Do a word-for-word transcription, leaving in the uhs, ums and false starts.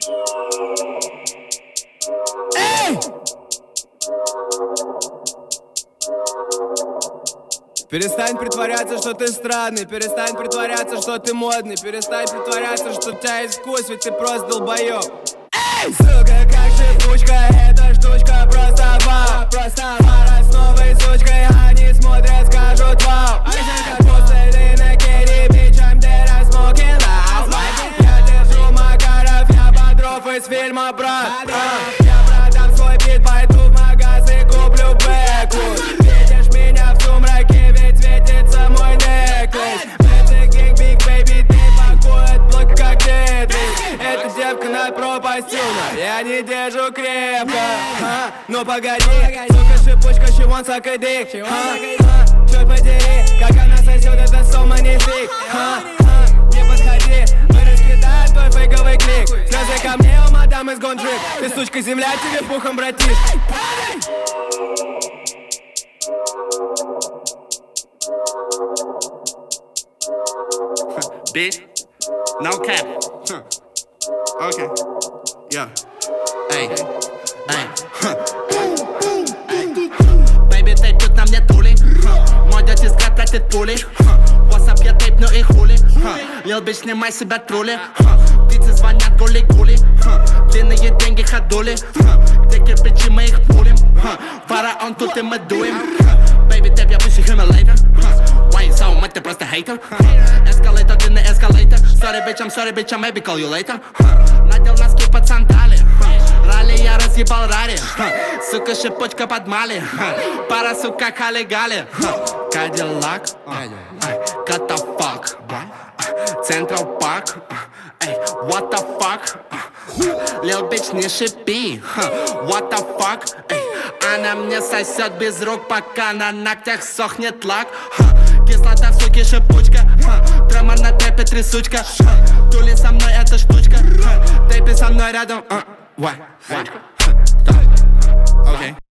Эй! Перестань притворяться, что ты странный. Перестань притворяться, что ты модный. Перестань притворяться, что у тебя есть вкус, ведь ты просто долбоёб. Эй! Сука, как шипучка, эта штучка просто вау. Просто пара с новой сучкой, они смотрят, скажут вау. Как после на керри, bitch, I'm dead, I'm smoking loud. Я держу Макаров, я Бодров из фильма «Брат». Я продам свой бит, пойду в магаз и куплю бэквуд. Видишь меня в сумраке, ведь светится мой неклейс. Бэдзи гэнг, биг бэйби, ты пакует блок как Тетрис. Эта девка над пропастью, но я не держу крепко. А, ну погоди, сука, шипучка, she wants suck a dick. Чёрт подери, как она сосёт, это so magnifique. А, а, не подходи, мы раскидаем твой фейковый клик. Слезы ко мне, у мадам из гонджик. Ты сучка, земля тебе пухом, братиш. Bitch, no cap. Huh. Okay, yeah. Эй, эй, baby, ты тут на мне тули. Мой дядь искать тратит пули. WhatsApp я тейпну и хули. Лил бич, снимай себя трули. Птицы звонят гули-гули. Длинные деньги ходули. Где кирпичи мы их пулим. Фараон тут и мы дуем. Baby, тэп, я выше Himalaya. Why you so much, ты просто хейтер. Эскалейтор, длинный эскалейтор. Sorry, bitch, I'm sorry, bitch, I maybe call you later. Надел носки под сандали. Ралли, я разъебал рари. Сука, шипучка под мали. Пара, сука, хали-гали. Кадиллак, cut the fuck. Централ парк. What the fuck? Lil bitch, не шипи. What the fuck? Она мне сосет без рук, пока на ногтях сохнет лак. Кислота в суке, шипучка. Тремор на тэпе, трясучка. Тули со мной, эта штучка. Тэпи со мной рядом. Окей.